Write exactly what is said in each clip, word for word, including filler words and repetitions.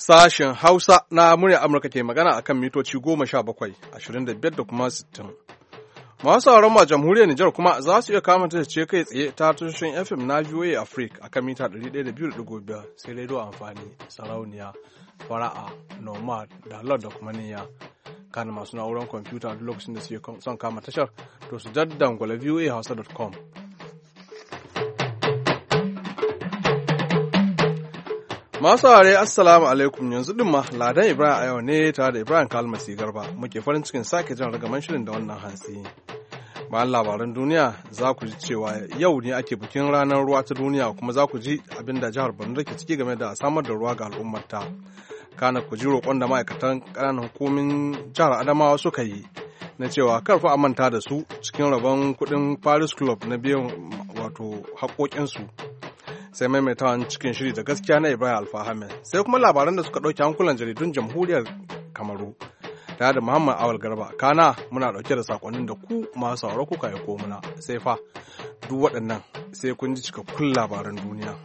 Sashen Hausa na murya Amurka ke magana a kan mitoci goma sha bakwai, ashirin da biyar da kuma sittin. Masu sauran ma jamhuriyar Nijar kuma za su iya kama ta ce kai tsaye ta tushen F M na V O A Africa a kan mita ɗari ɗaya da biyu da ɗigo biyar sai rediyo amfani, sarauniya, fara'a, nomad, da lord da kuma niyya. Kana masu na'urar kwamfuta duk lokacin da suke son kama tashar to su daddangwala V O A hausa dot com. Masu ware assalamu alaikum, yanzu din ma Ladan Ibrahim a yau ne tare da Ibrahim Kalmasi Garba muke farin cikin sake jan ragaman shirin da wannan hantsi. Bayan labaran duniya za ku ji cewa yau ne ake bikin ranar ruwa ta duniya, kuma za ku ji abin da jihar Borno ke ciki game da samar da ruwa ga al'ummarta. Kana ku ji roƙon da ma'aikatan ƙananan hukumin jihar Adamawa suka yi na cewa kar fa a manta da su cikin rabon kuɗin Paris Club na biyan wato haƙoƙinsu. Sai maimaitawan cikin shiri da gaskiya na Ibrahim Alfahamed, sai kuma labaran da suka ɗauki hankulan jaridun jamhuriyar Kamaru tare da Muhammad Awal Garba. Kana muna ɗauke da sakonnin da ku masu sauraro kuka aiko muna, sai fa duk waɗannan sai kun ji cikakkun labaran duniya.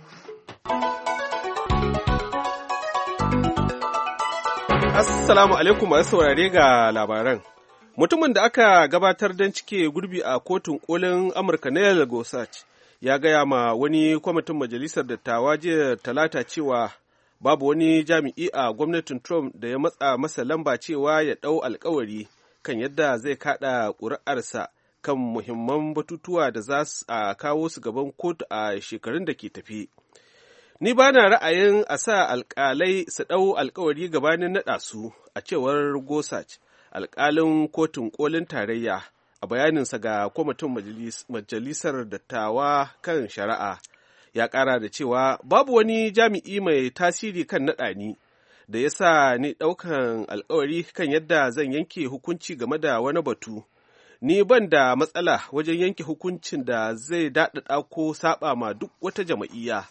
Assalamu alaikum masu saurare ga labaran. Mutumin da aka gabatar don cike gurbi a kotun kolin Amurka Neil Gorsuch ya gaya ma wani kwamitin majalisar dattawa jiya talata cewa babu wani jami'i a gwamnatin Trump da ya matsa masa lamba cewa ya ɗau alkawari kan yadda zai kaɗa ƙuri'arsa kan muhimman batutuwa da za a kawo su gaban kotu a shekarun da ke tafi. Ni ba na ra'ayin a sa alƙalai su ɗau alkawari gabanin naɗa su, a cewar Gorsuch, alƙalin kotun ƙolin tarayya, a bayaninsa ga kwamitin majalisar dattawa kan shari'a. Ya ƙara da cewa babu wani jami'i mai tasiri kan naɗa ni da ya sa ni ɗaukan alkawari kan yadda zan yanke hukunci game da wani batu. Ni ban da matsala wajen yanke hukuncin da zai daɗaɗa ko saɓa ma duk wata jama'iyya.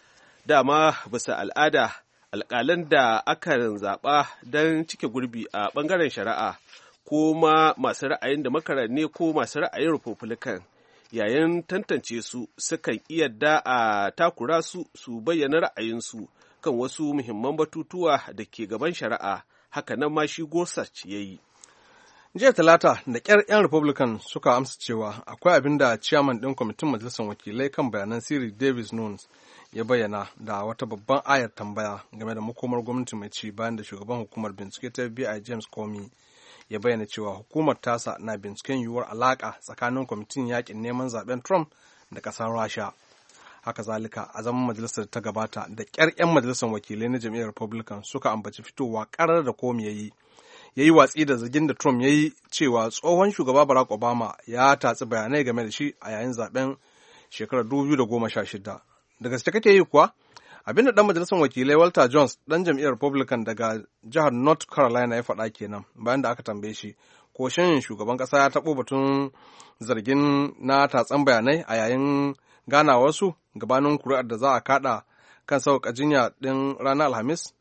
Dama bisa al'ada, alƙalan da aka zaɓa don cike gurbi a ɓangaren shari'a ko ma masu ra'ayin Democrat ne ko masu ra'ayin Republican, yayin tantance su sukan iya da a takura su su bayyana ra'ayinsu kan wasu muhimman batutuwa da ke gaban shari'a. Haka nan ma shi Gorsuch ya yi. Jiya Talata da ƙyar 'yan Republican suka amsa cewa akwai abin da ciyaman ɗin kwamitin majalisar wakilai kan bayanan sirri Davis Nunes ya bayyana da wata babban ayar tambaya game da makomar gwamnati mai ci, bayan da shugaban hukumar bincike ta F B I James Comey ya bayyana cewa hukumar tasa na binciken yiwuwar alaƙa tsakanin kwamitin yakin neman zaben Trump da ƙasar Rasha. Haka zalika, a zaman majalisar ta gabata da ƙyar 'yan majalisar wakilai na jam'iyyar Republican suka ambaci fitowa ƙarar da Comey ya yi ya yi watsi da zargin da Trump ya yi cewa tsohon shugaba Barack Obama ya tatsi bayanai game da shi a yayin zaben shekarar dubu biyu da goma sha shida. Da gaske kake yi kuwa? Abin da ɗan majalisar wakilai Walter Jones, ɗan jam'iyyar Republican daga jihar North Carolina ya faɗa kenan bayan da aka tambaye shi ko shin shugaban ƙasa ya taɓo batun zargin na tatsan bayanai a yayin ganawarsu gabanin kuri'ar da za a kaɗa kan sauƙa jinya ɗin ranar Alhamis.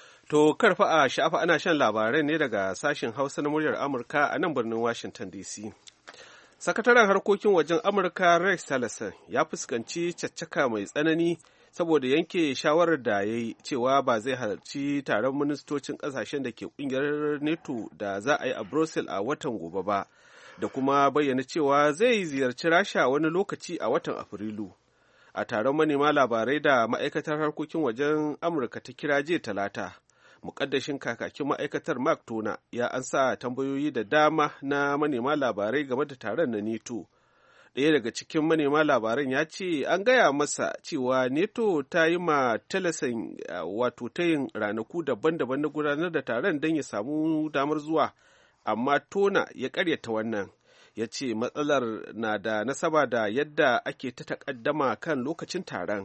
To karfa a sha'afa ana shan labarai ne daga sashen Hausa na muryar Amurka a nan birnin Washington D C. Sakataren harkokin wajen Amurka Rex Tillerson ya fuskanci caccaka mai tsanani saboda yanke shawarar da ya yi cewa ba zai halarci taron ministocin ƙasashen da ke ƙungiyar NATO da za a yi a Brussels a watan gobe ba, da kuma bayyana cewa zai ziyarci Rasha wani lokaci a watan Afrilu. A taron manema labarai da ma'aikatar harkokin wajen Amurka ta kira jiya Talata, muƙaddashin kakakin ma'aikatar Mark Tona ya ansa tambayoyi da dama na manema labarai game da taron na NATO. Ɗaya daga cikin manema labaran ya ce an gaya masa cewa NATO ta yi ma Tillerson wato ta yin ranaku daban-daban na gudanar da taron don ya samu damar zuwa, amma Tona ya ƙaryata wannan. Ya ce matsalar na da nasaba da yadda ake ta takaddama kan lokacin taron.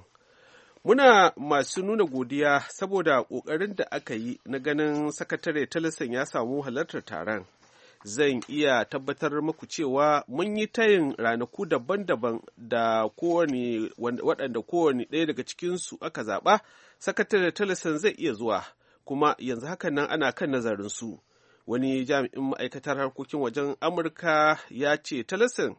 Muna masu nuna godiya saboda ƙoƙarin da aka yi na ganin sakatare Tillerson ya samu halartar taron. Zan iya tabbatar muku cewa mun yi tayin ranaku daban-daban da kowane waɗanda kowane ɗaya daga cikinsu aka zaɓa, sakatare Tillerson zai iya zuwa, kuma yanzu hakan nan ana kan nazarin su. Wani jami'in ma'aikatar harkokin wajen Amurka ya ce Tillerson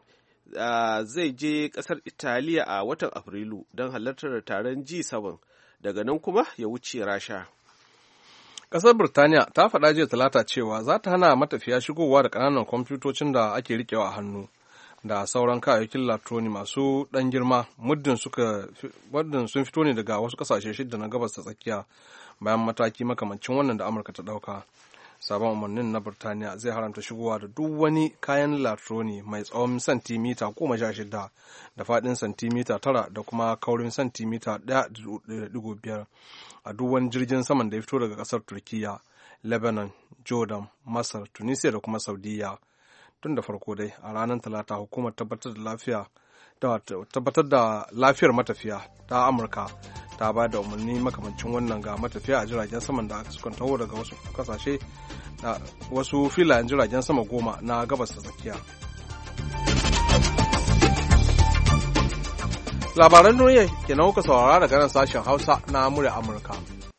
Uh, zai je ƙasar Italiya a watan Afrilu don halartar taron G sabin, daga nan kuma ya wuce Rasha. Ƙasar Birtaniya ta faɗa jiya Talata cewa za ta hana matafiya shigowa da ƙananan kwamfutocin da ake riƙewa a hannu da sauran kayayyakin latroni masu ɗan girma muddin sun fito ne daga wasu ƙasashe shidda na gabas ta tsakiya bayan mataki makamancin wannan da Amurka ta ɗauka. Sabon umarnin na Birtaniya zai haramta shigowa da duk wani kayan latroni mai tsawon santimita goma sha shida da faɗin santimita tara da kuma kaurin santimita ɗaya da ɗigo biyar a duk wani jirgin saman da ya fito daga ƙasar Turkiyya, Lebanon, Jordan, Masar, Tunisia da kuma Saudiya. Tun da farko dai a ranar Talata hukumar tabbatar da lafiya tabbatar da lafiyar matafiya ta Amurka ta ba da umarni makamancin wannan ga matafiya a jiragen saman da aka sukan taho daga wasu kasashe da wasu filayen jiragen sama goma na gabas ta tsakiya. Labaran duniya kenan kuka saurara daga nan sashen Hausa na murya Amurka.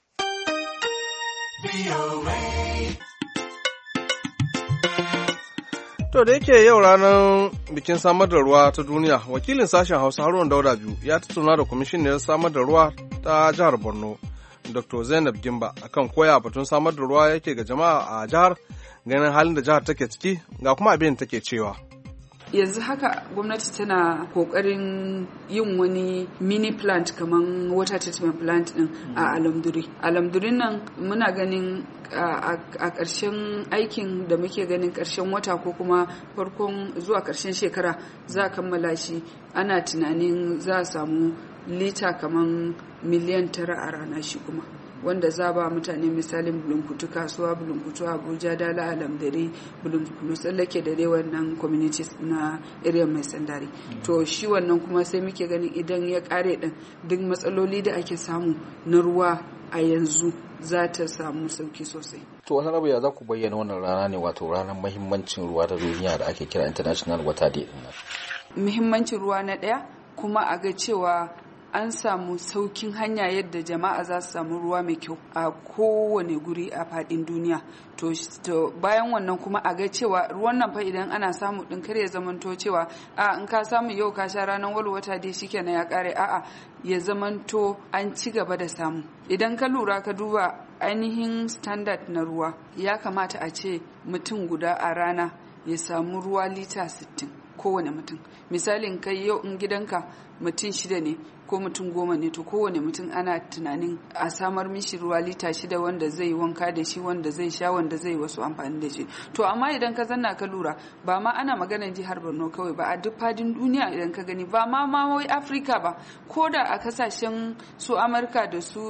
To da yake yau ranar bikin samar da ruwa ta duniya, wakilin sashen Hausa Haruna Dauda biyu ya tattauna da kwamishiniyar samar da ruwa ta jihar Borno, Doctor Zainab Gimba, akan koya batun samar da ruwa yake ga jama'a a jihar, ganin halin da jihar take ciki, ga kuma abin da take cewa. Yanzu haka gwamnati tana kokarin yin wani mini plant kaman water treatment plant din a Alamduri. Alamdurin nan muna ganin a ƙarshen aikin da muke ganin ƙarshen wata ko kuma farkon zuwa ƙarshen shekara za a kammala shi, ana tunanin za a samu lita kaman miliyan tara a rana shi kuma. wanda za ba mutane misalin bulunkutu kasuwa, bulunkutu Abuja, Dala, Alamdari, bulunkutu tsallake da dai wannan communities na area mai sandari. Mm-hmm. To shi wannan kuma sai muke ganin idan ya kare din duk matsaloli da ake samu na ruwa a yanzu za ta samu sauki sosai. To wani rabu ya za ku bayyana wannan rana ne, wato ranar mahimmancin ruwa ta duniya da ake kira International Water Day din nan? Muhimmancin ruwa na ɗaya kuma a ga cewa an samu saukin hanya yadda jama'a za su samu ruwa mai kyau a kowane guri a fadin duniya. To, to bayan wannan kuma a ga cewa ruwan nan fa idan ana samu din kar ya zamanto cewa a in ka samu yau ka sha ranar walwata dai shikenan ya kare, a'a ya zamanto an ci gaba da samu. Idan ka lura ka duba ainihin standard na ruwa, ya kamata a ce mutum guda a rana ya samu ruwa lita sittin kowane mutum. Misalin kai yau in gidanka mutum shida ne ko mutum goma ne, to kowane mutum ana tunanin a samar mishi ruwa lita shida wanda zai wanka da shi, wanda zai sha, wanda zai wasu amfani da shi. To amma idan ka zanna ka lura, ba ma ana maganar jihar Borno kawai ba, a duk fadin duniya idan ka gani, ba ma ma wai Afrika ba, ko da a kasashen su Amurka da su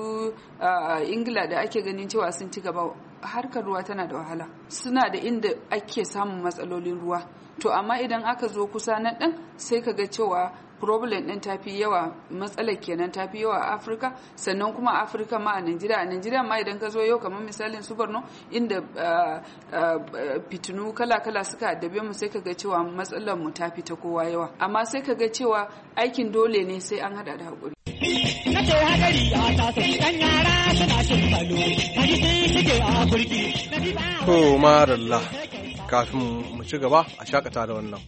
uh, Ingila da ake ganin cewa sun ci gaba, harkar ruwa tana da wahala, suna da inda ake samun matsalolin ruwa. To amma idan aka zo kusa nan ɗin sai ka ga cewa problem ɗin tafi yawa, matsalar kenan tafi yawa a Afirka, sannan kuma a Afirka ma a Najeriya. A Najeriya ma idan ka zo yau kamar misalin su Borno inda uh, uh, fitinu kala-kala suka addabe mu, sai ka ga cewa matsalar mu tafi ta kowa yawa. Amma sai ka ga cewa aikin dole ne sai an hada da haƙuri. Na ce hadari a tasiri ɗan yara suna shin balo, hadisi suke a burki. To maralla, kafin mu ci gaba a shakata da wannan.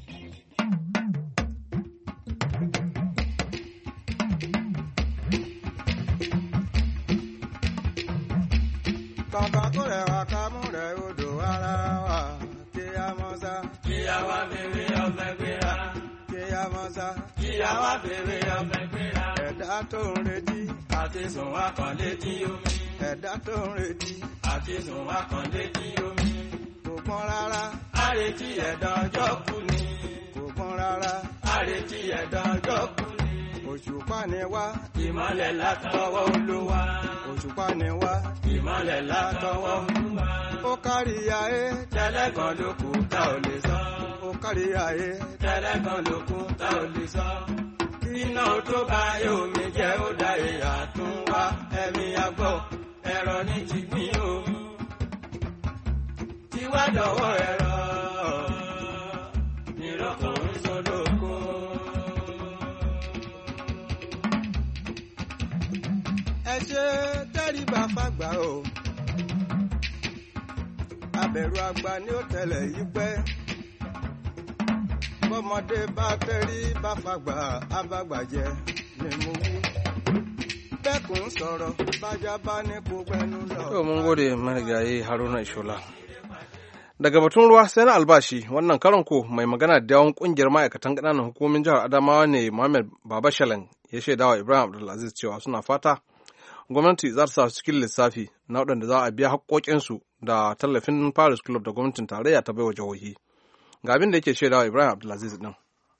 Kọ̀ǹkọ̀kọ̀rẹ̀ wa ká mú rẹ̀ odò ara wa, kí a mọ́ sá. Kí a wá bèrè ọ̀fẹ́ gbéra. Kí a mọ́ sá. Kí a wá bèrè ọ̀fẹ́ gbéra. Ẹ̀dá tó ń retí. Àti sùn wá kàn létí omi. Ẹ̀dá tó ń retí. Àti sùn wá kàn létí omi. Kò pọ́n rárá. Àrètí ẹ̀dá ọjọ́ kú ni. Kò pọ́n rárá. Àrètí ẹ̀dá ọjọ́ kú ni. Òṣùpá ni wá. Ìmọ̀lẹ̀ látọwọ́ Olúwa. Òṣùpá ni wá. Ìmọ̀lẹ̀ látọwọ́ Olúwa. Ó kárí ayé. Tẹ́lẹ̀kan ló kù tá ò lè sọ. Ó kárí ayé. Tẹ́lẹ̀kan ló kù tá ò lè sọ. Iná tó bá yóò mi jẹ́ ó dá ìyá tún wá. Ẹ̀mí àgbọ̀ ẹ̀rọ ní ti gbìn o. Tiwá dọ̀wọ́ ẹ̀rọ. Nírọ̀kọ̀ ń sọdọ̀kọ̀. Ẹ ṣe tẹ́ríba fàgbà o. Abẹ̀rù àgbà ni ó tẹ̀lé yí pẹ́. Bọ́mọdé bá tẹ́rí bá fàgbà abàgbà jẹ ni mo wí. dẹ́kun sọ̀rọ̀ bájá bá ní kó gbẹnu lọ. To mun gode marigayi Haruna Ishola. Daga batun ruwa sai na albashi wannan karon ko mai magana da yawon kungiyar ma'aikatan ƙananan hukumomin jihar Adamawa ne Muhammad Babashalan ya shaidawa Ibrahim Abdulaziz cewa suna fata gwamnati za ta sa su cikin lissafi na waɗanda za a biya haƙoƙinsu da tallafin Paris Club da gwamnatin tarayya ta baiwa jihohi. Ga abin da yake shaidawa Ibrahim Abdulaziz din.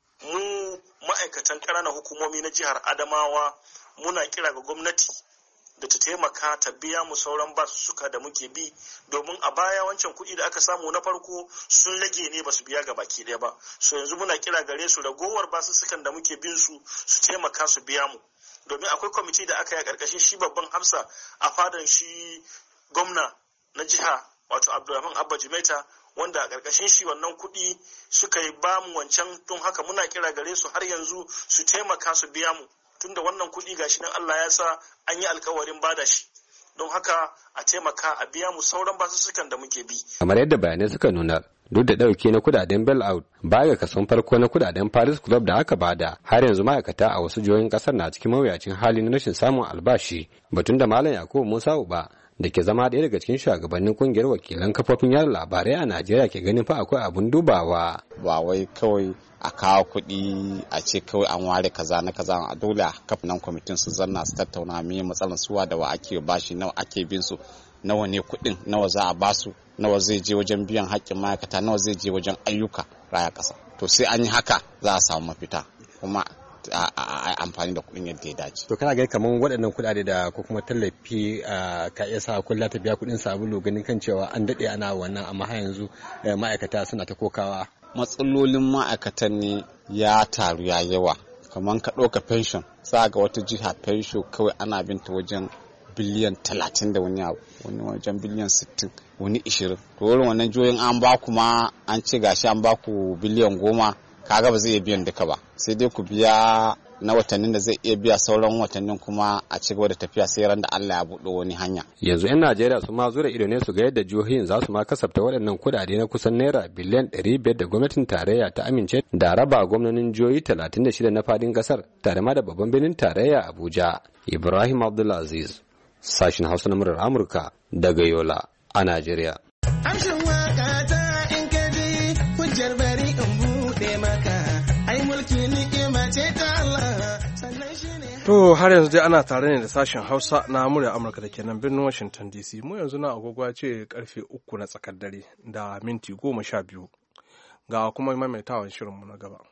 Mu ma'aikatan ƙananan hukumomi na jihar Adamawa muna kira ga gwamnati da ta taimaka ta biya mu sauran basussuka da muke bi, domin a baya wancan kuɗi da aka samu na farko sun rage ne ba su biya ga baki ɗaya ba. So yanzu muna kira gare su ragowar basussukan da muke bin su su taimaka su biya mu, domin akwai kwamiti da aka yi a ƙarƙashin shi babban hafsa a fadan shi gwamna na jiha wato Abdulrahman Abba Jimeta, wanda a ƙarƙashin shi wannan kuɗi suka yi ba mu wancan. Don haka muna kira gare su har yanzu su taimaka su biya mu, tunda wannan kuɗi gashi nan Allah ya sa an yi alkawarin bada shi. Don haka a taimaka a biya mu sauran basussukan da muke bi. Kamar yadda bayanai suka nuna, duk da ɗauke na kudaden bail out baya ga kason farko na kudaden Paris Club da aka bada, har yanzu ma'aikata a wasu jihohin ƙasar na cikin mawuyacin hali na rashin samun albashi. Batun da Malam Yakubu Musa Uba da ke zama ɗaya daga cikin shugabannin kungiyar wakilan kafofin yada labarai a Najeriya ke ganin fa akwai abun dubawa. Ba wai kawai a kawo kuɗi a ce kawai an ware kaza na kaza, a dole a kafin kwamitin su zanna su tattauna me matsalar suwa da wa ake bashi, nawa ake bin su, nawa ne kuɗin, nawa za a basu, nawa zai je wajen biyan haƙƙin ma'aikata, nawa zai je wajen ayyuka raya ƙasa. To sai an yi haka za a samu mafita kuma a amfani da kuɗin yadda ya dace. To kana ga kamar waɗannan kuɗaɗe da ko kuma tallafi ka iya sa kulla ta biya kuɗin sabulu, ganin kan cewa an daɗe ana wannan amma har yanzu ma'aikata suna ta kokawa. Matsalolin ma'aikatan ne ya taru ya yawa, kamar ka ɗauka pension, za ga wata jiha pension kawai ana binta wajen biliyan talatin da wani abu, wani wajen biliyan sittin, wani ishirin. To wurin wannan jihohin an ba ku ma an ce gashi an ba ku biliyan goma, kaga ba zai iya biyan duka ba, sai dai ku biya na watannin da zai iya biya, sauran watannin kuma a ci gaba da tafiya sai ran da Allah ya buɗe wani hanya. Yanzu 'yan Najeriya su ma zura ido ne su ga yadda jihohin za su ma kasafta waɗannan kuɗaɗe na kusan naira biliyan ɗari biyar da gwamnatin tarayya ta amince da raba gwamnonin jihohi talatin da shida na fadin ƙasar tare ma da babban birnin tarayya Abuja. Ibrahim Abdulaziz, sashin Hausa na murar Amurka daga Yola a Najeriya. Amshin waka ta in kaji hujjar bari in buɗe maka, ai mulki ni'ima ce ta Allah. To har yanzu dai ana tare ne da sashen Hausa na murya Amurka da ke nan birnin Washington D C. Mu yanzu na agogo ce karfe uku na tsakar dare da minti goma sha biyu. Ga kuma maimaitawan shirinmu na gaba.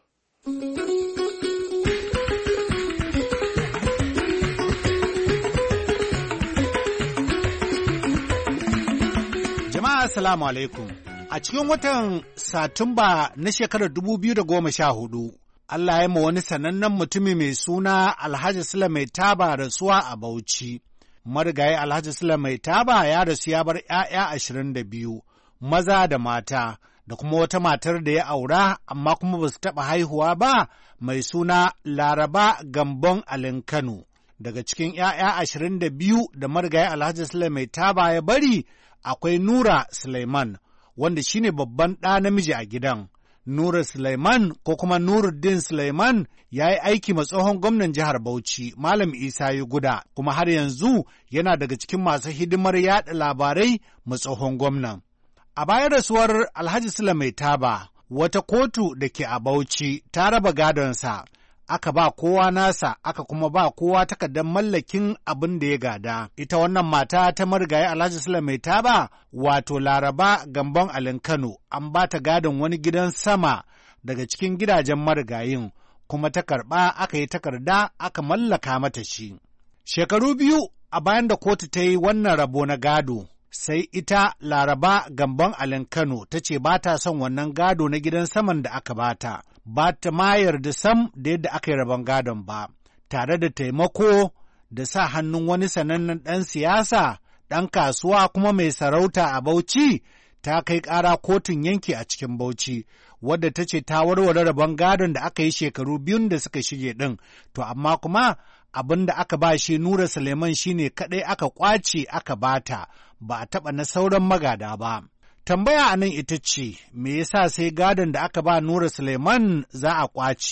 Jama'a assalamu alaikum. A cikin watan Satumba na shekarar dubu biyu da goma sha hudu, Allah ya ma wani sanannen mutumi mai suna Alhaji Sule Mai Taba rasuwa a Bauchi. Marigayi Alhaji Sule Mai Taba ya rasu ya bar ‘ya'ya ashirin da biyu, maza da mata, da kuma wata matar da ya aura amma kuma ba su taɓa haihuwa ba mai suna Laraba Gambon Alin Kano. Daga cikin ‘ya'ya ashirin da biyu da marigayi Alhaji Sule Mai Taba ya bari akwai Nura Suleiman, wanda shine babban ɗa namiji a gidan. Nura Suleiman ko kuma Nuruddin Suleiman ya yi aiki ma tsohon gwamnan jihar Bauchi, Malam Isa Yuguda, kuma har yanzu yana daga cikin masu hidimar yaɗa labarai ma tsohon gwamnan. A bayan rasuwar Alhaji Sule Mai Taba, wata kotu da ke a Bauchi ta raba gadonsa, aka ba kowa nasa, aka kuma ba kowa takardar mallakin abin da ya gada. Ita wannan mata ta marigayi Alhaji Sule Mai Taba, wato Laraba Gambon Alin Kano, an ba ta gadon wani gidan sama daga cikin gidajen marigayin, kuma ta karɓa aka yi takarda aka mallaka mata shi. Shekaru biyu a bayan da kotu ta yi wannan rabo na gado, sai ita Laraba Gambon Alin Kano ta ce ba ta son wannan gado na gidan saman da aka bata. Ba ta ma yarda sam da yadda aka yi rabon gadon ba, tare da taimako da sa hannun wani sanannen ɗan siyasa, ɗan kasuwa kuma mai sarauta a Bauchi, ta kai ƙara kotun yanki a cikin Bauchi, wadda ta ce ta warware rabon gadon da aka yi shekaru biyun da suka shige ɗin, to amma kuma abin da aka ba shi Nura Suleiman shine kaɗai aka ƙwace aka bata, ba a taɓa na sauran magada ba. Tambaya a nan ita ce, me yasa sai gadon da aka ba Nura Suleiman za a ƙwace?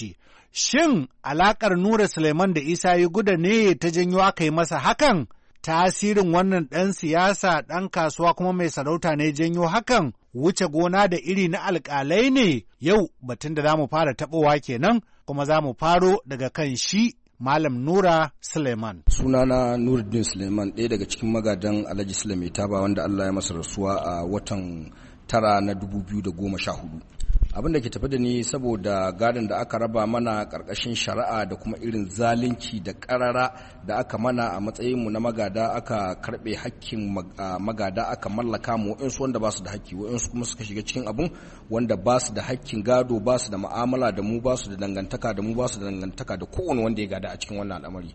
Shin alaƙar Nura Suleiman da Isa yi guda ne ta janyo aka yi masa hakan? Tasirin wannan ɗan siyasa ɗan kasuwa kuma mai sarauta ne janyo hakan? Wuce gona da iri na alƙalai ne? Yau batun da za mu fara taɓowa kenan, kuma za mu faro daga kan shi Malam Nura Suleiman. Sunana Nuruddin Suleiman, ɗaya daga cikin magadan Alhaji Suleiman Taba wanda Allah ya masa rasuwa a watan tara na dubu biyu da goma sha hudu. Abin da ke tafi da ni saboda gadon da aka raba mana ƙarƙashin shari'a da kuma irin zalunci da ƙarara da aka mana a matsayinmu na magada, aka karɓe hakkin magada aka mallaka mu waɗansu wanda ba su da hakki, waɗansu kuma suka shiga cikin abun wanda ba su da hakkin gado, ba su da mu'amala da mu, ba su da dangantaka da mu, ba su da dangantaka da kowane wanda ya gada a cikin wannan al'amari.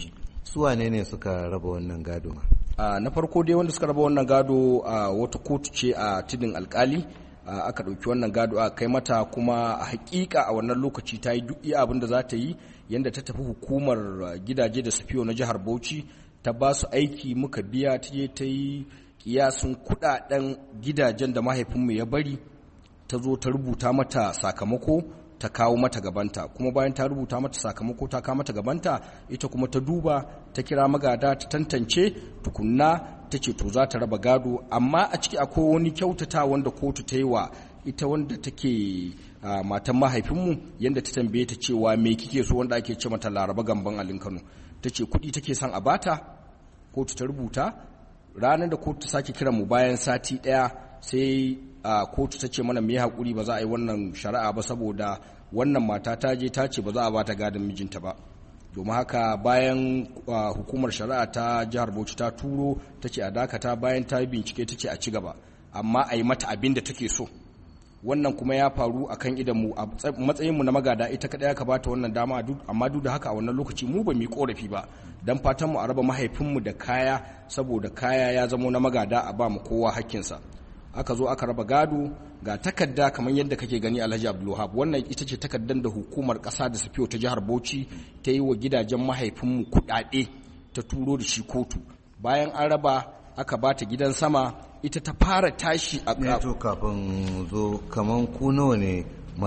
Su wane ne suka raba wannan gado? Na farko dai wanda suka raba wannan gado a wata kotu ce a tudun alkali. Uh, aka ɗauki wannan gado aka kai mata, kuma a hakika a wannan lokaci ta yi duk iya abin da za ta yi, yadda ta tafi hukumar uh, gidaje da sufiyo na jihar Bauchi ta ba su aiki, muka biya, ta je ta yi kiyasin kudaden gidajen da mahaifinmu ya bari, ta zo ta rubuta mata sakamako ta kawo mata gabanta, kuma bayan ta rubuta mata sakamako ta kawo mata gabanta, ita kuma ta duba ta kira magada ta tantance tukunna ta ce to za ta raba gado. Amma a ciki akwai wani kyautata wanda kotu ta yi wa ita wanda take uh, matan mahaifinmu, yadda ta tambaye ta cewa me kike so, wanda ake ce mata Laraba Gamban Alin Kano, ta ce kuɗi take son a bata. Kotu ta rubuta. Ranar da kotu ta sake kiran mu bayan sati ɗaya, sai uh, kotu ta ce mana me haƙuri ba za a yi wannan shari'a ba saboda wannan mata ta je ta ce ba za a bata gadon mijinta ba. Domin haka bayan uh, hukumar shari'a ta jihar Bauchi ta turo ta ce a dakata, bayan ta yi bincike ta ce a ci gaba, amma a yi mata abin da take so. Wannan kuma ya faru a kan idanmu, a matsayinmu na magada ita kaɗai aka bata wannan dama, amma duk da haka a wannan lokaci mu ba mu yi ƙorafi ba, don fatanmu a raba mahaifinmu da kaya, saboda kaya ya zamo na magada a ba mu kowa hakkinsa. Aka zo aka raba gado, ga takarda kamar yadda kake gani Alhaji Abdulwahab, wannan ita ce takardar da hukumar ƙasa da safiyo ta jihar Bauchi ta yi wa gidajen mahaifinmu kuɗaɗe, ta turo da shi kotu. Bayan an raba aka ba ta gidan sama, ita ta fara tashi a ƙafa. To kafin zo kamar ku nawa ne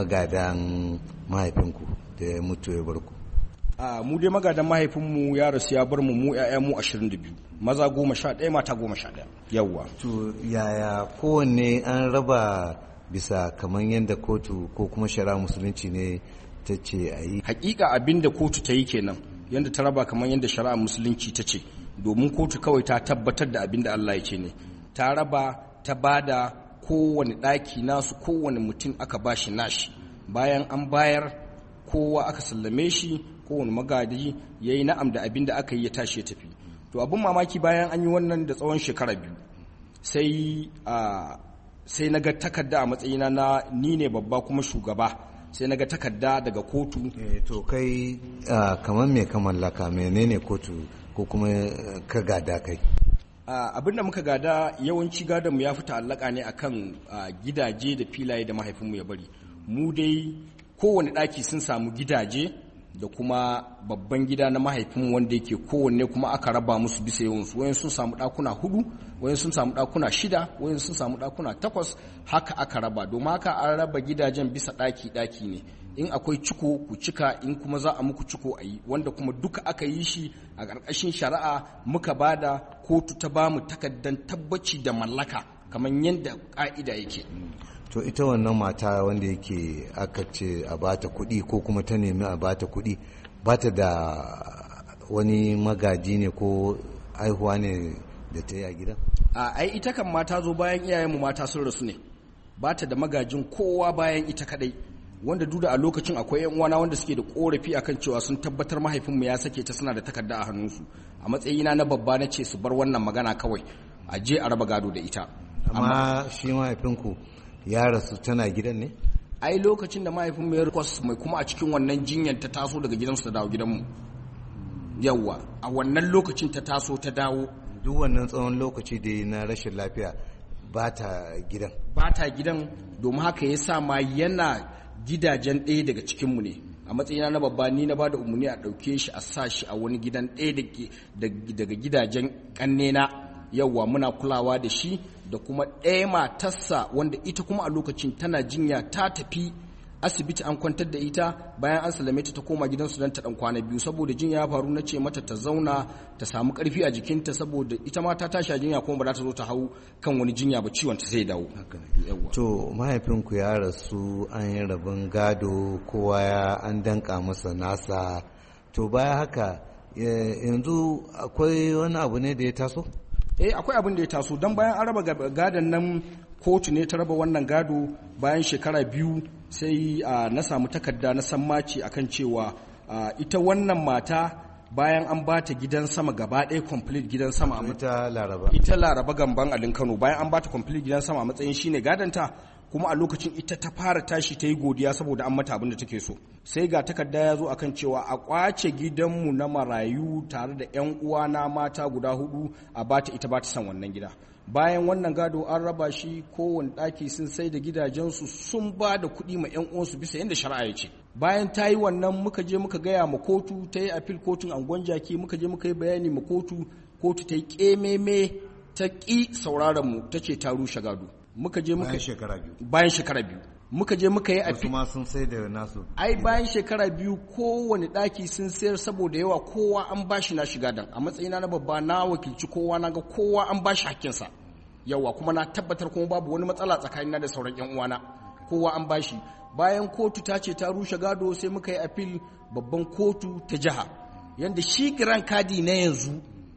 magadan mahaifinku da ya mutu ya bar ku? A mu dai magadan mahaifinmu ya rasu ya bar mu mu ƴaƴa mu ashirin da biyu, maza goma sha ɗaya, mata goma sha ɗaya. Yawwa. To yaya kowanne an raba bisa kamar yadda kotu ko kuma shari'a musulunci ne ta ce a yi? Hakika abin da kotu ta yi kenan, yadda ta raba kamar yadda shari'a musulunci ta ce, domin kotu kawai ta tabbatar da abin da Allah ya ce ne. Ta raba, ta bada kowane ɗaki nasu, kowane mutum aka bashi nashi. Bayan an bayar, kowa aka sallame shi, kowane magadi ya yi na'am da abin da aka yi ya tashi ya tafi. To abin mamaki, bayan an yi wannan da tsawon shekara biyu, sai sai na ga takarda a matsayina na ni ne babba kuma shugaba, sai na ga takarda daga kotu. To kai kamar me ka mallaka, menene kotu ko kuma ka gada kai? Abin da muka gada, yawanci gadonmu ya fi ta'allaka ne akan gidaje da filaye da mahaifinmu ya bari. Mu dai kowane ɗaki sun samu gidaje da kuma babban gida na mahaifin wanda yake kowanne kuma aka raba musu bisa yawansu. Wayan sun samu ɗakuna hudu, wayan sun samu ɗakuna shida, wayan sun samu ɗakuna takwas, haka aka raba. Domin haka an raba gidajen bisa ɗaki-ɗaki ne. In akwai ciko ku cika, in kuma za a muku ciko a yi, wanda kuma duka aka yi shi a ƙarƙashin shari'a. Muka bada, kotu ta bamu takardar tabbaci da mallaka kamar yadda ƙa'ida yake. To ita wannan mata wanda yake aka ce a bata kuɗi ko kuma ta nemi a bata kuɗi, bata da wani magaji ne ko aihuwa ne da ta yi a gidan? A ai ita kan mata zo bayan iyayenmu mata sun rasu ne, bata da magajin kowa bayan ita kadai, wanda duda a lokacin akwai yan uwana wanda suke da korafi akan cewa sun tabbatar mahaifinmu ya sake ta, suna da takarda a hannunsu. A matsayina na babba na ce su bar wannan magana kawai, a je a raba gado da ita. Amma shi mahaifinku ya rasu tana gidan ne? Ai lokacin da mahaifin mai rikos mai kuma a cikin wannan jinyar ta taso daga gidansu ta dawo gidanmu. Yawwa, a wannan lokacin ta taso ta dawo. Duk wannan tsawon lokaci da na rashin lafiya ba ta gidan? Ba ta gidan, domin haka ya sa ma yana gidajen ɗaya daga cikinmu ne. A matsayina na babba ni na ba da umarni a ɗauke shi a sa shi a wani gidan ɗaya daga gidajen ƙannena. Yawwa, muna kulawa da shi da kuma ɗaya matarsa wanda ita kuma a lokacin tana jinya ta tafi asibiti an kwantar da ita, bayan an salame ta ta koma gidansu don ta dan kwana biyu saboda jinya ya faru. Na ce mata ta zauna ta samu karfi a jikinta saboda ita ma ta tashi a jinya kuma ba za ta zo ta hau kan wani jinya ba, ciwon ta zai dawo. To mahaifinku ya rasu, an yi rabin gado, kowa ya an danka masa nasa, to baya haka yanzu akwai wani abu ne da ya taso? Eh akwai abin da ya taso, don bayan an raba gadon nan kotu ne ta raba wannan gado, bayan shekara biyu sai na samu takarda na sammaci akan cewa ita wannan mata bayan an ba ta gidan sama gaba ɗaya complete gidan sama ita laraba ita laraba gamban alin Kano, bayan an ba ta complete gidan sama a matsayin shine gadanta, kuma a lokacin ita ta fara tashi ta yi godiya saboda an mata abin da take so. Sai ga takarda ya zo akan cewa a kwace gidanmu na marayu tare da yan uwana mata guda hudu a bata ita ba ta san wannan gida. Bayan wannan gado an raba shi, kowane ɗaki sun sai da gidajensu, sun ba da kuɗi ma 'yan uwansu bisa yadda shari'a ya ce. Bayan ta yi wannan muka je muka gaya ma kotu, ta yi apil kotun angon jaki, muka je muka yi bayani ma kotu, kotu ta yi ƙememe ta ƙi sauraron mu, ta ce ta rushe gado. Muka je muka bayan shekara biyu bayan shekara biyu muka je muka yi apil, ma sun sai da nasu. Ai bayan shekara biyu kowane ɗaki sun sayar saboda yawa, kowa an bashi na shiga dan. A matsayina na babba na wakilci kowa, na ga kowa an bashi hakkinsa yawa, kuma na tabbatar kuma babu wani matsala tsakanina da sauran yan uwana, kowa an bashi. Bayan kotu ta ce ta rushe gado, sai muka yi apil babban kotu ta jiha, yanda shi giran kadi na yanzu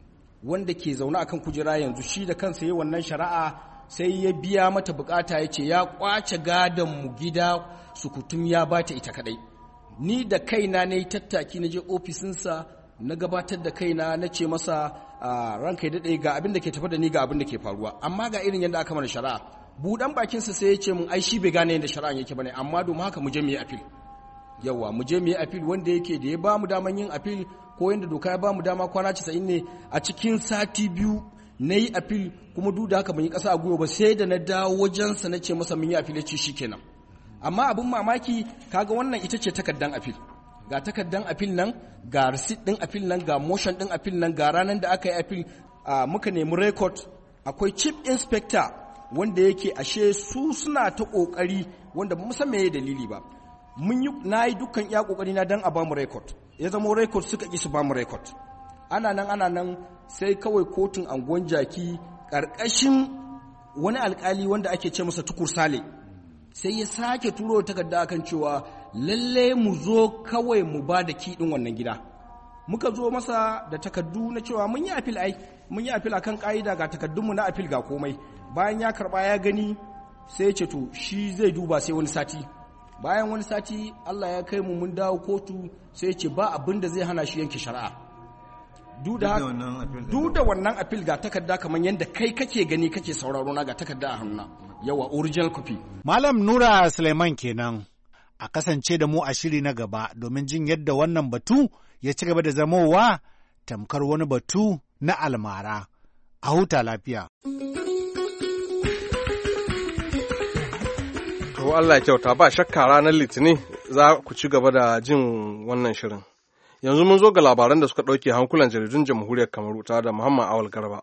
wanda ke zaune akan kujera yanzu, shi da kansa yi wannan shari'a, sai ya biya mata bukata, ya ce ya kwace gadon mu gida sukutum ya bata ita kadai. Ni da kaina na yi tattaki na je ofisinsa na gabatar da kaina, na ce masa ranka ya daɗe ga abin da ke tafi da ni, ga abin da ke faruwa, amma ga irin yadda aka mana shari'a. Buɗan bakinsa sai ya ce mun ai shi bai gane yadda shari'a yake bane, amma domin haka mu je mu yi appeal. Yawa mu je mu yi appeal, wanda yake da ya ba mu daman yin appeal, ko yadda doka ya ba mu dama kwana casa'in ne, a cikin sati biyu na yi appeal, kuma duk da haka ban yi ƙasa a gwiwa ba, sai da na dawo wajensa na ce masa mun yi appeal, ya ce shi kenan. Amma abin mamaki kaga wannan ita ce takardan appeal, ga takardan appeal nan, ga receipt din appeal nan, ga motion din appeal nan, ga ranar da aka yi appeal. Muka nemi record, akwai chief inspector wanda yake ashe su suna ta kokari wanda ba mu san meye dalili ba. Mun yi na yi dukkan iya kokari na dan a ba mu record, ya zama record suka ki su ba mu record. Ana nan ana nan sai kawai kotun angon jaki karkashin wani alkali wanda ake ce masa Tukur Sale, sai ya sake turo takarda akan cewa lalle mu zo kawai mu ba da kiɗin wannan gida. Muka zo masa da takardu na cewa mun yi apil ai mun yi apil akan ka'ida, ga takardunmu na apil ga komai. Bayan ya karba ya gani, sai ya ce to shi zai duba sai wani sati. Bayan wani sati Allah ya kai mu mun dawo kotu, sai ya ce ba abin da zai hana shi yanke shari'a. Duk da wannan apil ga takarda kamar yadda kai kake gani kake sauraro na, ga takarda a hannuna, yawa original copy. Malam Nura Suleiman kenan. A kasance da mu a shiri na gaba domin jin yadda wannan batu ya ci gaba da zamowa tamkar wani batu na almara. A huta lafiya. To Allah ya kyauta, ba shakka ranar Litinin za ku ci gaba da jin wannan shirin. Yanzu mun zo ga labaran da suka ɗauke hankulan jaridun jamhuriyar Kamaru tare da Muhammad Awal Garba.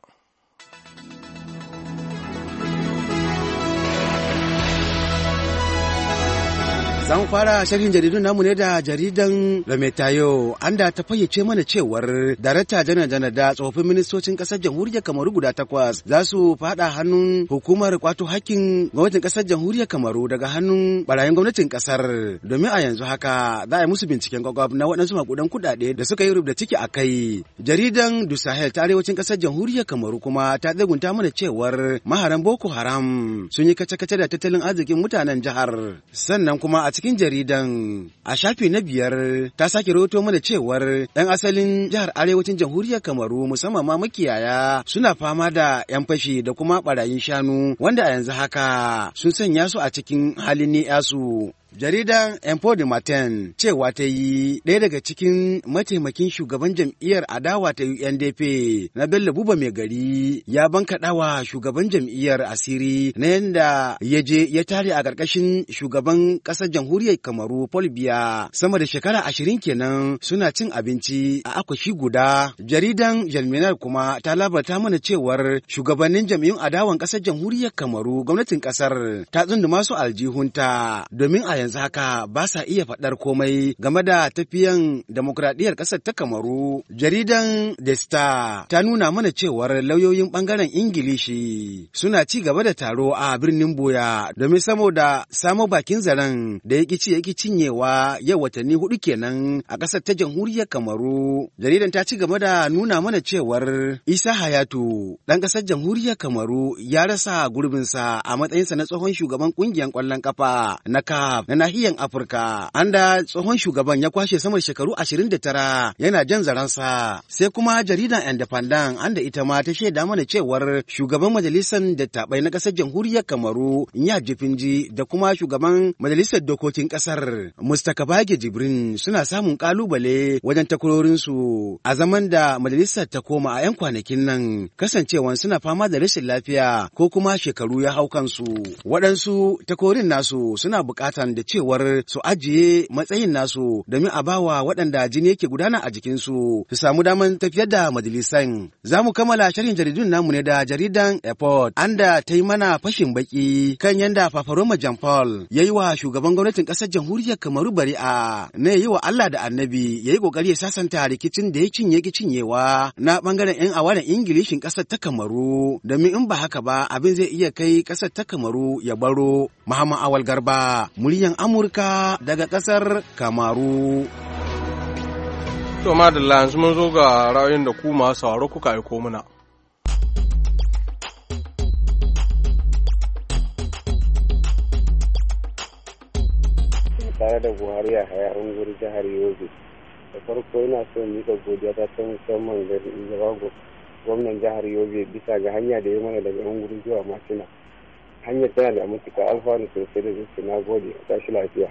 Za mu fara sharhin jaridun namu ne da jaridan Lametayo, an da ta fayyace mana cewar darakta janar-janar da tsofaffin ministocin ƙasar jamhuriyar Kamaru guda takwas za su faɗa hannun hukumar kwato hakkin gwamnatin ƙasar jamhuriyar Kamaru daga hannun barayin gwamnatin ƙasar, domin a yanzu haka za a yi musu binciken kwakwaf na waɗansu makudan kuɗaɗe da suka yi rubda ciki a kai. Jaridan Du Sahel ta arewacin ƙasar jamhuriyar Kamaru kuma ta tsegunta mana cewar maharan Boko Haram sun yi kace-kace da tattalin arzikin mutanen jihar. Sannan kuma a cikin jaridan a shafi na biyar ta sake rahoto mana cewar ɗan asalin jihar arewacin jamhuriyar Kamaru musamman ma makiyaya suna fama da 'yan fashi da kuma ɓarayin shanu wanda a yanzu haka sun sanya su a cikin halin ni'yasu. Jaridan Info de Matin cewa ta yi ɗaya daga cikin mataimakin shugaban jam'iyyar adawa ta U N D P na Bello Buba Mai Gari ya bankaɗawa shugaban jam'iyyar asiri na yadda ya je ya tare a ƙarƙashin shugaban ƙasar jamhuriyar Kamaru Paul Biya sama da shekara ashirin kenan suna cin abinci a akwashi guda. Jaridan Jalminar kuma ta labarta mana cewar shugabannin jam'iyyun adawan ƙasar jamhuriyar Kamaru gwamnatin ƙasar ta tsunduma su aljihunta domin a yanzu haka ba sa iya faɗar komai game da tafiyan demokradiyyar ƙasar ta Kamaru. Jaridan The Star ta nuna mana cewar lauyoyin ɓangaren Ingilishi suna ci gaba da taro a birnin Boya domin saboda samo bakin zaren da ya ƙici ya ƙi cinyewa yau watanni hudu kenan a ƙasar ta jamhuriyar Kamaru. Jaridan ta ci gaba da nuna mana cewar Isa Hayatu ɗan ƙasar jamhuriyar Kamaru ya rasa gurbinsa a matsayinsa na tsohon shugaban ƙungiyar ƙwallon ƙafa na C A F na nahiyar Afirka. An da tsohon shugaban ya kwashe sama da shekaru ashirin da tara yana jan zaransa. Sai kuma jaridan Independent an da ita ma ta shaida mana cewar shugaban majalisar dattabai na ƙasar jamhuriyar Kamaru Nya Jifinji da kuma shugaban majalisar dokokin ƙasar Mustaka Bage Jibrin suna samun ƙalubale wajen takwarorinsu a zaman da majalisar ta koma a 'yan kwanakin nan kasancewan suna fama da rashin lafiya ko kuma shekaru ya hau kansu. Waɗansu takwarorin nasu suna buƙatan da cewar su ajiye matsayin nasu domin a bawa waɗanda jini yake gudana a jikinsu su samu daman tafiyar da majalisan. Za mu kammala sharhin jaridun namu ne da jaridan Airport an da ta yi mana fashin baki kan yadda Fafaroma Jean Paul ya yi wa shugaban gwamnatin ƙasar jamhuriyar Kamaru bari'a na yi wa Allah da annabi ya yi ƙoƙari ya sasanta rikicin da ya cinye ki cinyewa na ɓangaren 'yan awaren Ingilishin ƙasar ta Kamaru domin in ba haka ba abin zai iya kai ƙasar ta Kamaru ya baro. Muhammad Awal Garba, muryan Amurka daga ƙasar Kamaru. To madalla yanzu mun zo ga ra'ayoyin da ku masu sauraro kuka aiko mana. Tare da Buhari a haya unguri jihar Yobe. Da farko ina so mika godiya ta ta musamman ga gwamnan jihar Yobe bisa ga hanya da ya mana daga unguri zuwa Macina. Hanyar tana da matuƙar alfanu sosai da zuci. Na gode, tashi lafiya.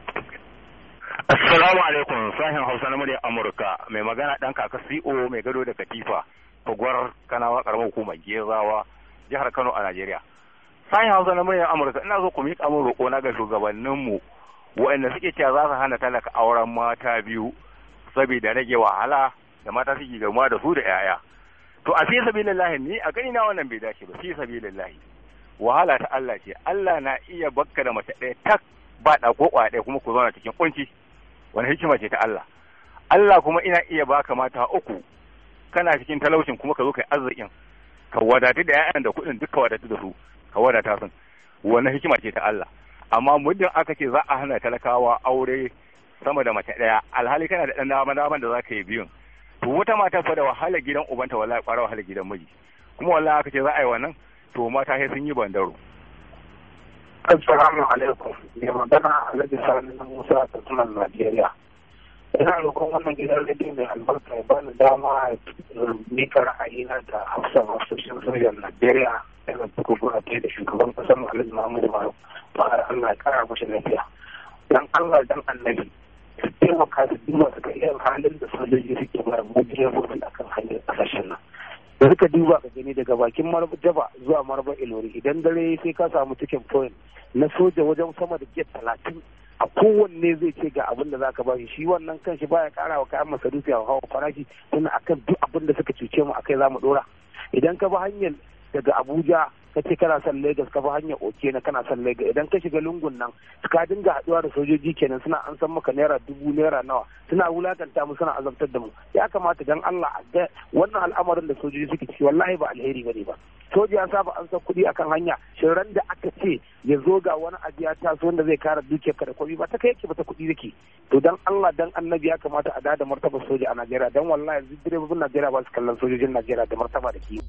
Assalamu alaikum, sahin Hausa na muryar Amurka, mai magana ɗan kaka C O mai gado da katifa, Fagwar Kanawa ƙaramar hukumar Gezawa, jihar Kano a Najeriya. Sahin Hausa na muryar Amurka, ina so ku miƙa min roƙo na ga shugabanninmu waɗanda suke cewa za su hana talaka auren mata biyu saboda rage wahala da mata suke gamuwa da su da 'ya'ya. To a fi sabilillahi ni a gani na wannan bai dace ba, fi sabilillahi. Wahala ta Allah ce, Allah na iya bakka da mace ɗaya tak ba ɗa ko ƙwaya ɗaya kuma ku zauna cikin kunci. Wani hikima ce ta Allah. Allah kuma ina iya baka mata uku kana cikin talaucin kuma ka zo kai arzikin ka wadatu da 'ya'yan da kuɗin duka wadatu da su ka wadata sun. Wani hikima ce ta Allah. Amma muddin aka ce za a hana talakawa aure sama da mace ɗaya alhali kana da ɗan dama daman da za ka yi biyun. To wata mata fa da wahala gidan ubanta wallahi ƙwara wahala gidan miji. Kuma wallahi aka ce za a yi wannan to mata sai sun yi bandaro. Assalamu alaikum. Mai magana Alhaji Sani na Musa a Tunan Najeriya. Ina roƙon wannan gidan rediyo mai albarka ya bani dama a mika ra'ayina da hafsan hafsoshin sojan Najeriya daga buku guratai da shugaban ƙasar Alhaji Muhammadu Buhari. Ba Allah ya kara mashi lafiya. Dan Allah dan annabi su taimaka su duba su ga irin halin da sojoji suke mara mujiyar rubin akan hanyar ƙasashen nan. Da suka duba ka gani daga bakin maraba jaba zuwa maraba ilori idan dare sai ka samu tikin point na soja wajen sama da get talatin a kowanne zai ce ga abin da zaka bashi shi wannan kanshi baya kara wa kayan masarufi a hawa farashi tun akan duk abin da suka cuce mu akai zamu dora idan ka bi hanyar daga Abuja ka ce kana son Lagos ka bi hanyar Oke na kana son Lagos idan ka shiga lungun nan ka dinga haduwa da sojoji kenan suna an san maka naira dubu naira nawa suna wulakanta mu suna azabtar da mu ya kamata dan Allah a ga wannan al'amarin da sojoji suke ciki wallahi ba alheri bane ba soja ya saba an san kuɗi akan hanya shirin da aka ce ya zo ga wani abu ya taso wanda zai kare dukiyar ka da kuɗi ba ta kai yake ba ta kuɗi yake to dan Allah dan annabi ya kamata a da martaba soja a Najeriya dan wallahi yanzu direbobin Najeriya ba su kallon sojojin Najeriya da martaba da kiwo.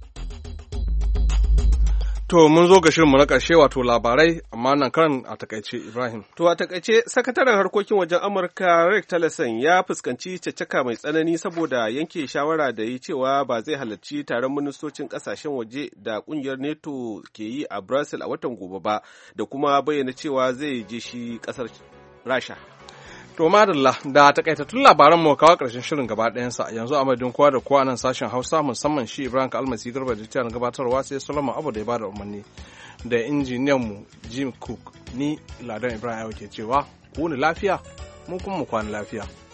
To mun zo ga shirinmu na ƙarshe wato labarai amma nan karan a takaice Ibrahim. To a takaice sakataren harkokin wajen Amurka Rex Tillerson ya fuskanci caccaka mai tsanani saboda yanke shawara da yi cewa ba zai halarci taron ministocin ƙasashen waje da ƙungiyar NATO ke yi a Brussels a watan gobe ba da kuma bayyana cewa zai je shi ƙasar Rasha. To madalla da takaitattun labaran mu kawo ƙarshen shirin gaba ɗayansa yanzu a madadin kowa da kowa nan sashen Hausa musamman shi Ibrahim Almasi Garba da tiyar gabatarwa sai Solomon Abu da ya bada umarni da injiniyan mu Jim Cook ni Ladan Ibrahim ke cewa ku ni lafiya mu kuma mu kwana lafiya.